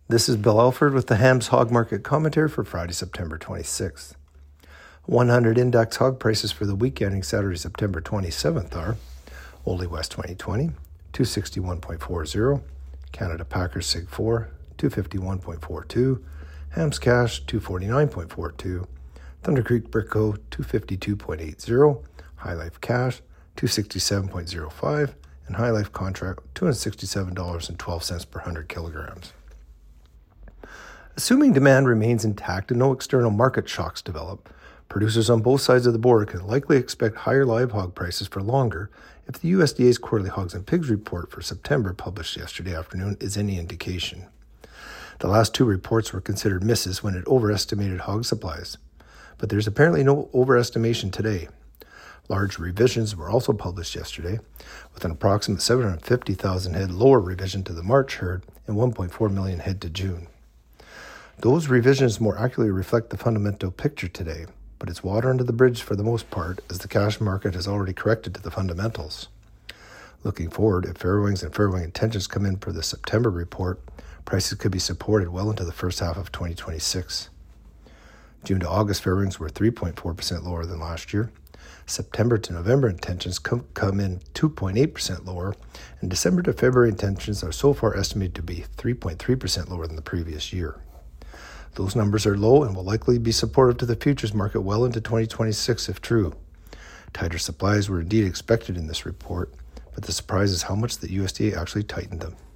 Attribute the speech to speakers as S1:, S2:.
S1: This is Bill Alford with the Hams Hog Market Commentary for Friday, September 26th. 100 index hog prices for the week ending Saturday, September 27th are Oldie West 2020, 261.40, Canada Packers Sig 4, 251.42, Hams Cash 249.42, Thunder Creek Brickco 252.80, High Life Cash 267.05, and High Life Contract $267.12 per 100 kilograms. Assuming demand remains intact and no external market shocks develop, producers on both sides of the border can likely expect higher live hog prices for longer if the USDA's quarterly hogs and pigs report for September, published yesterday afternoon, is any indication. The last two reports were considered misses when it overestimated hog supplies, but there's apparently no overestimation today. Large revisions were also published yesterday, with an approximate 750,000 head lower revision to the March herd and 1.4 million head to June. Those revisions more accurately reflect the fundamental picture today, but it's water under the bridge for the most part, as the cash market has already corrected to the fundamentals. Looking forward, if fairwings and fairwing intentions come in for the September report, prices could be supported well into the first half of 2026. June to August fairwings were 3.4% lower than last year. September to November intentions come in 2.8% lower, and December to February intentions are so far estimated to be 3.3% lower than the previous year. Those numbers are low and will likely be supportive to the futures market well into 2026 if true. Tighter supplies were indeed expected in this report, but the surprise is how much the USDA actually tightened them.